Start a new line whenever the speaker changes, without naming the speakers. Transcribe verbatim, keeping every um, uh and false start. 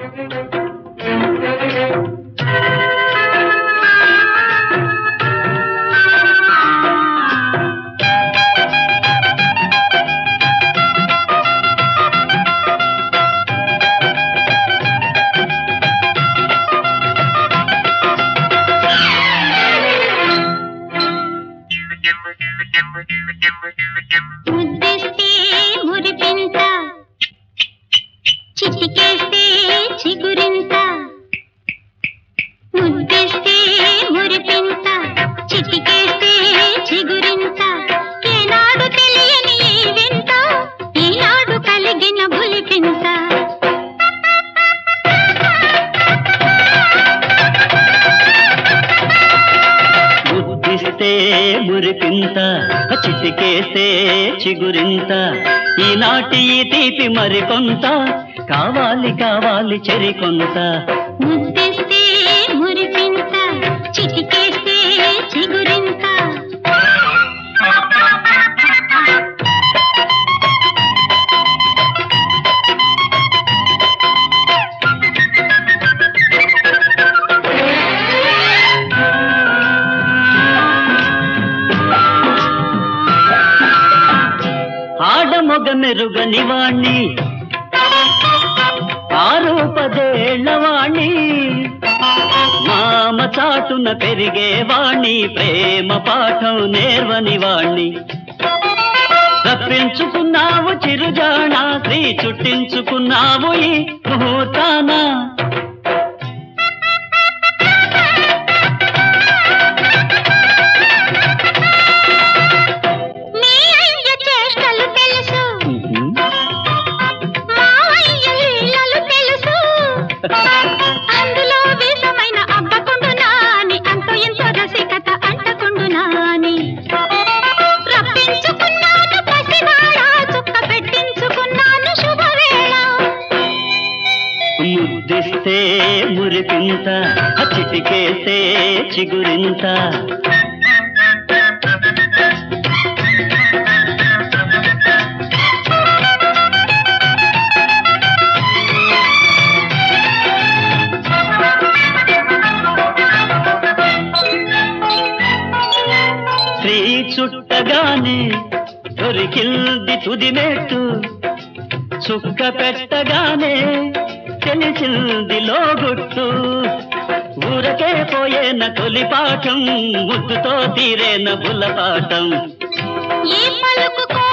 ముద్దిస్తే మురిపింత చిటికేస్తే చిగురింత ముద్దిస్తే మురిపింత చిటికేస్తే చిగురింత ఏనాడు తెలియని ఈ వింత ఈనాడు కలిగిన బులిపింత
ముద్దిస్తే మురిపింత చిటికేస్తే చిగురింత ఈనాటి ఈ తీపి మరికొంత కావాలి కావాలి చెరికొంత
ముద్దిస్తే మురిపింత చిటికేస్తే చిగురింత
ఆడమొగ మెరుగని వాణ్ణి ఆరూపదేళ్ల వాణ్ణి మామ చాటున పెరిగే వాణ్ణి ప్రేమ పాఠం నేర్వని వాణ్ణి తప్పించుకున్నావు చిరుజాణ శ్రీ చుట్టించుకున్నావు ఈ ముహూర్తాన
అందులో విషమైన అబ్బకుండు నాని అంత ఎంతో రసికత అంటకుండు నాని రప్పించుకున్నాను పసివాడ చుక్క పెట్టించుకున్నాను శుభవేళ
ముద్దిస్తే మురిపింత చిటికేస్తే చిగురింత శ్రీ చుట్టగానే దొరికింది తుదిమెట్టు చుక్క పెట్టగానే తెలిసింది లోగుట్టు ఊరకే పోయేన తొలి పాఠం ముద్దుతో తీరేన బుల్లపాఠం
ఏ పలుకు